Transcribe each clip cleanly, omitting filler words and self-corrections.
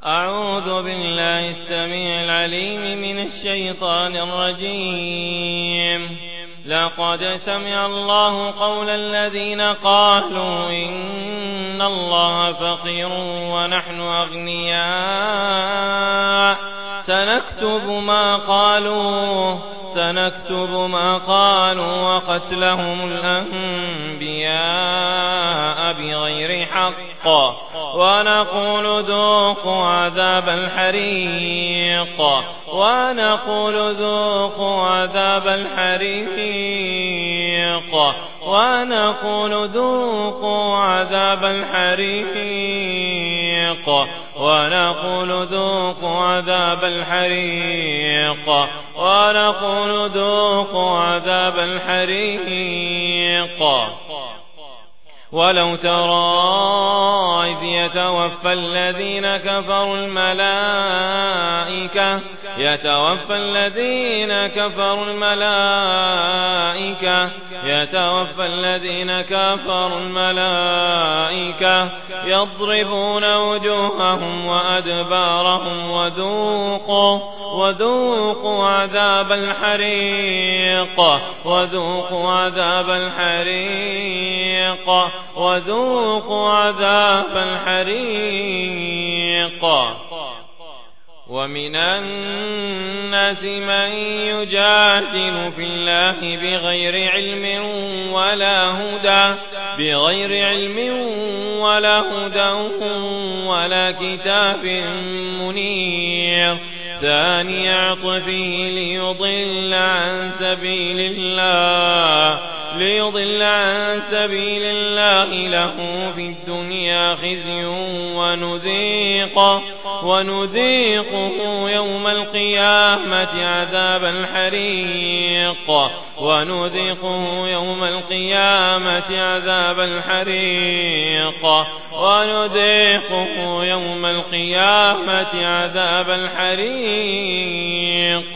أعوذ بالله السميع العليم من الشيطان الرجيم. لقد سمع الله قول الذين قالوا إن الله فقير ونحن أغنياء سنكتب ما قالوا وقتلهم الأنبياء بغير حق ونقول ذوقوا عذاب الحريق ولو ترى إذ يتوفى الذين كفروا الملائكة يضربون وجوههم وأدبارهم وذوقوا عذاب الحريق ومن الناس من يجادل في الله بغير علم ولا هدى ولا كتاب منير ثاني عطفه ليضل عن سبيل الله له في الدنيا خزي ونذيقه يوم القيامة عذاب الحريق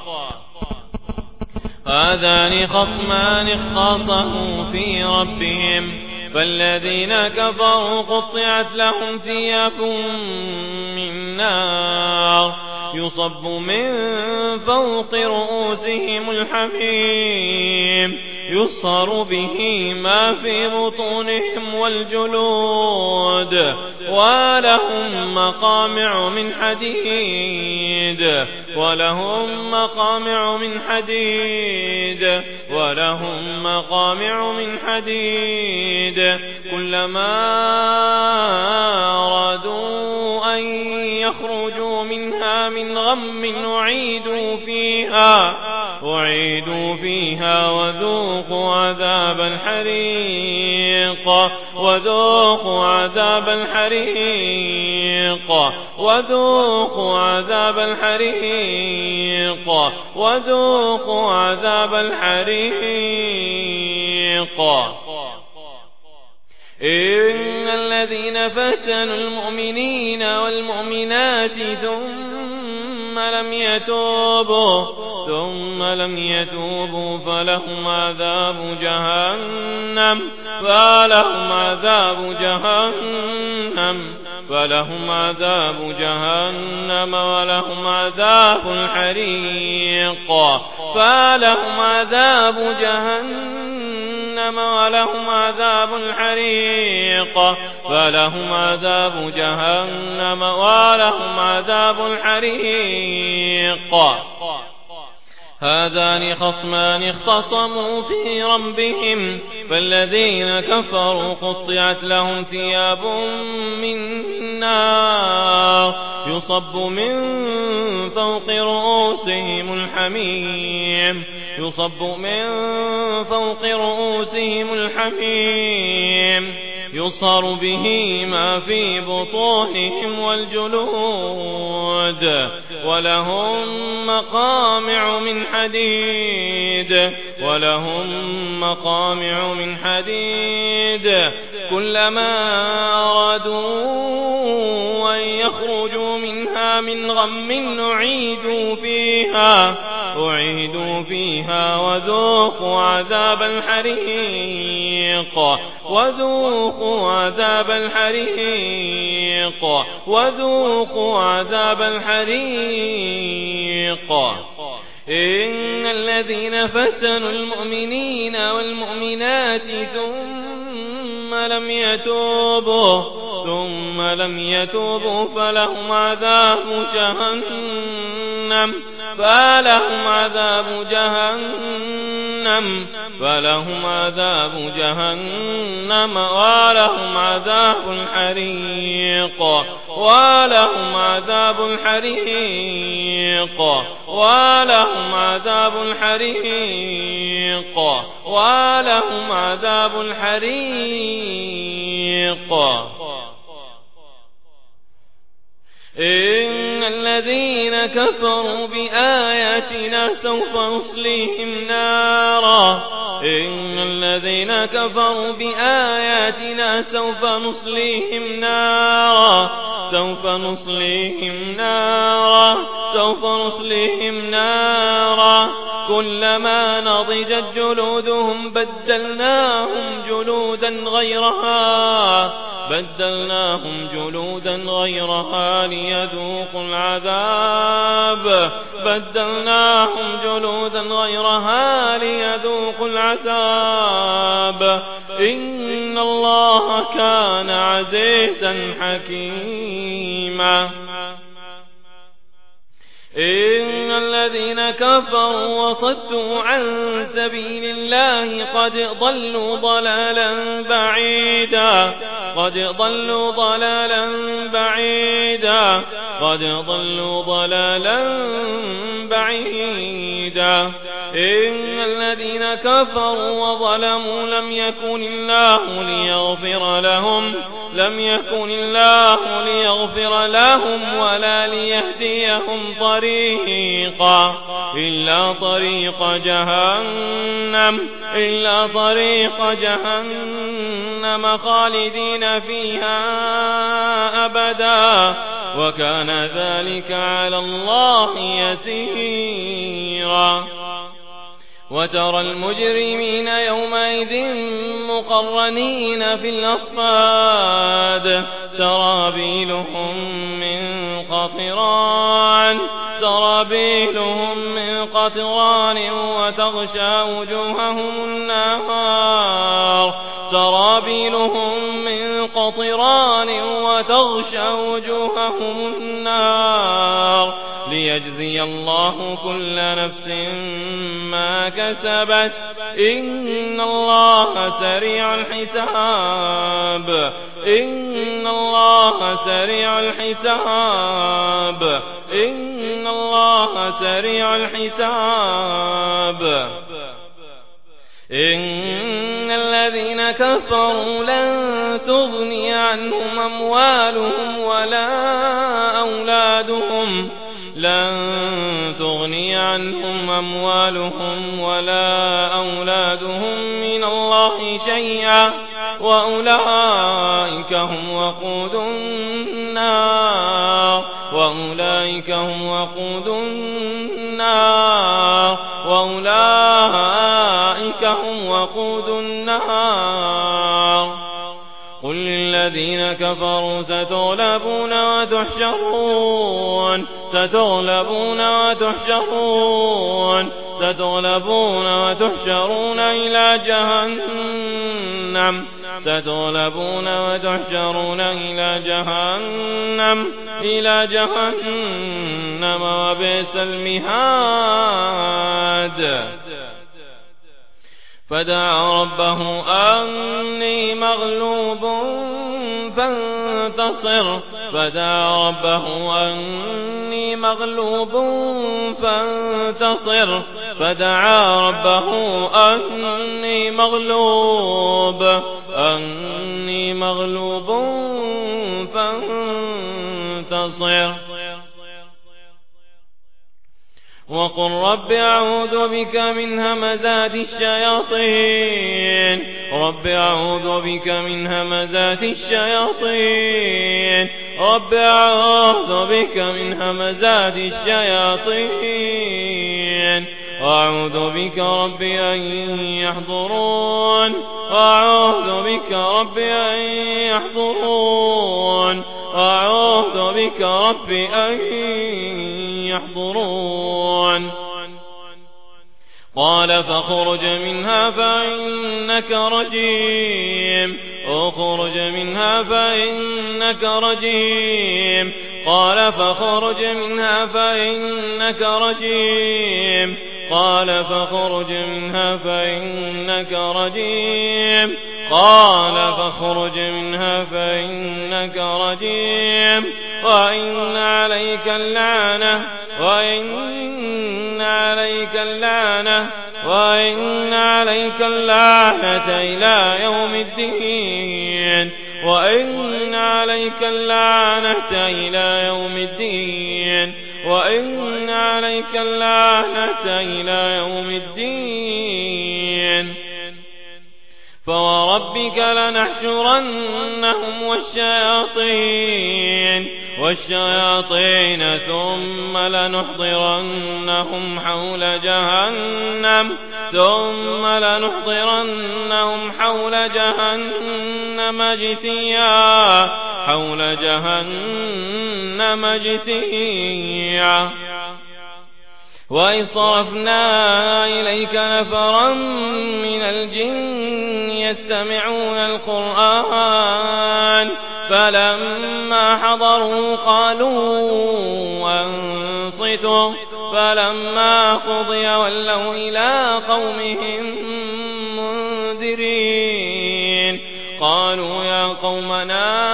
هذان خصمان اختصموا في ربهم فالذين كفروا قطعت لهم ثياب من نار يصب من فوق رؤوسهم الحميم يصهر به ما في بطونهم والجلود ولهم مقامع من حديد كلما أرادوا أن يخرجوا منها من غم أعيدوا فيها وذوقوا عذاب الحريق إن الذين فتنوا المؤمنين والمؤمنات ثم لم يتوبوا فلهم عذاب جهنم ولهم عذاب الحريق هذان خصمان اختصموا في ربهم فالذين كفروا قطعت لهم ثياب من نار يصب من فوق رؤوسهم الحميم يصهر به ما في بطونهم والجلود ولهم مقامع من حديد كلما أرادوا أن يخرجوا منها من غم أعيدوا فيها وذوقوا عذاب الحريق وذوقوا عذاب الحريق وذوقوا عذاب الحريق إن الذين فتنوا المؤمنين والمؤمنات ثم لم يتوبوا فلهم عذاب جهنم ولهم عذاب الحريق إن الذين كفروا بآياتنا سوف نصليهم نارا كلما نضجت جلودهم بدلناهم جلودا غيرها ليذوقوا العذاب إن الله كان عزيزا حكيما إن الذين كفروا وصدوا عن سبيل الله قد ضلوا ضلالا بعيدا إن الذين كفروا وظلموا لم يكن الله ليغفر لهم ولا ليهديهم طريقا إلا طريق جهنم خالدين فيها أبدا وكان ذلك على الله يسيرا وترى المجرمين يومئذ مقرنين في الأصفاد سرابيلهم من قطران وتغشى وجوههم النار ليجزي الله كل نفس ما كسبت إن الله سريع الحساب إن الذين كفروا لن تغني عنهم أموالهم ولا أولادهم من الله شيئا وأولئك هم وقود النار قل للذين كفروا ستغلبون وتحشرون إلى جهنم وبئس المهاد فدعا ربه أني مغلوب فانتصر وقل رب أعوذ بك من همزات الشياطين وأعوذ بك رب أن يحضرون وأعوذ بك بك رب أن يحضرون قال فاخرج منها فإنك رجيم اخرج منها فإنك رجيم قال فاخرج منها فإنك رجيم قال فاخرج منها فإنك رجيم قال فاخرج منها فإنك رجيم وإن عليك اللعنة وإن عليك اللعنة وإن عليك اللعنة إلى يوم الدين وإن عليك اللعنة إلى يوم الدين وإن عليك اللعنة إلى يوم الدين فوربك لنحشرنهم والشياطين ثم لنحضرنهم حول جهنم جثيا وإذ صرفنا إليك نفرا من الجن يستمعون القرآن فلما حضروا قالوا أنصتوا فلما قضي ولوا إلى قومهم منذرين قالوا يا قومنا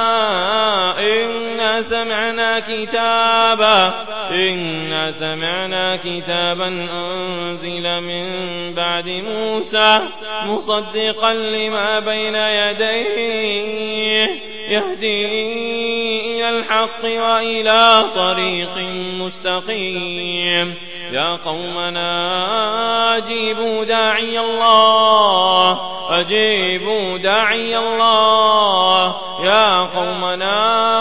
إنا سمعنا كتابا أنزل من بعد موسى مصدقا لما بين يديه يهدي إلى الحق وإلى طريق مستقيم يا قومنا أجيبوا داعي الله يا قومنا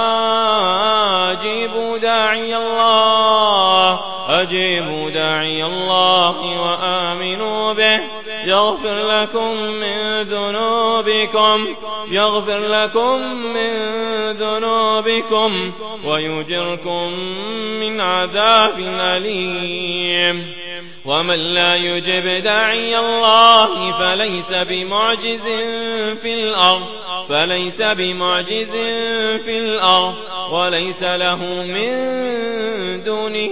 أجيبوا داعي الله وآمنوا به يغفر لكم من ذنوبكم ويجركم من عذاب أليم ومن لا يجب داعي الله فليس بمعجز في الأرض وليس له من دونه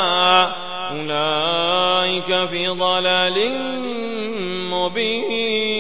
أولياء أولئك في ضلال مبين